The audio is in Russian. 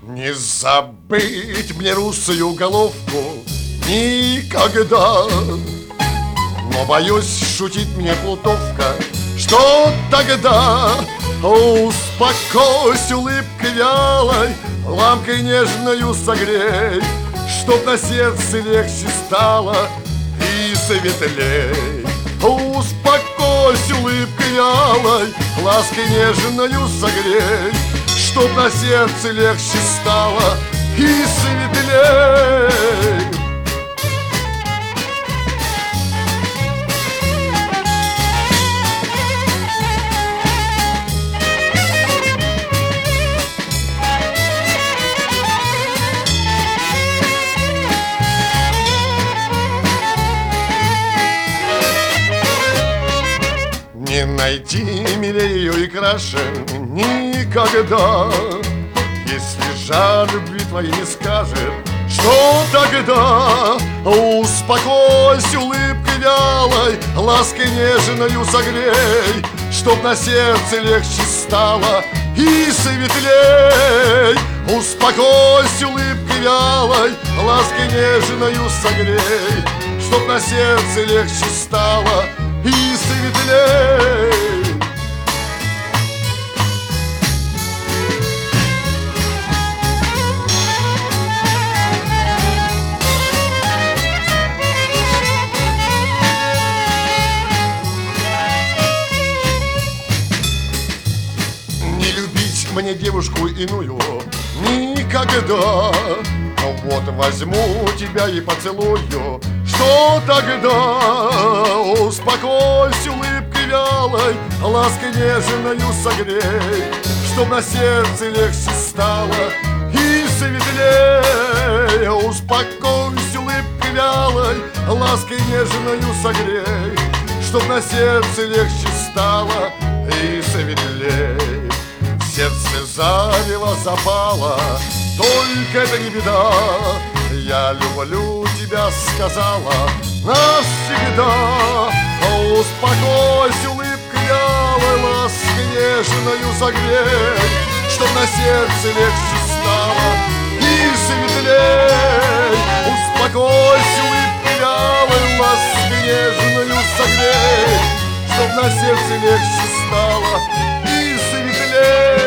Не забыть мне русую головку никогда. Но боюсь, шутить мне плутовка. Что тогда? Успокойся улыбкой вялой, лампкой нежною согрей, чтоб на сердце легче стало и светлей. Успокойся улыбкой вялой, лаской нежною согрей, чтоб на сердце легче стало и светлей. Не найти милее и краше никогда. Если жар любви твоей не скажет, что тогда? Успокойся улыбкой вялой, лаской нежною согрей, чтоб на сердце легче стало и светлей. Успокойся улыбкой вялой, лаской нежною согрей, чтоб на сердце легче стало и светлей. Не любить мне девушку иную никогда. Но вот возьму тебя и поцелую. Что тогда? Успокойся улыбкой вялой, лаской нежною согрей, чтоб на сердце легче стало и светлей. Успокойся улыбкой вялой, лаской нежною согрей, чтоб на сердце легче стало и светлей. В сердце зарево запало, только это не беда. Я люблю тебя, сказала навсегда. Успокойся улыбкой вялой, лаской нежною согрей, чтоб на сердце легче стало и светлей. Успокойся улыбкой вялой, лаской нежною согрей, чтоб на сердце легче стало и светлей.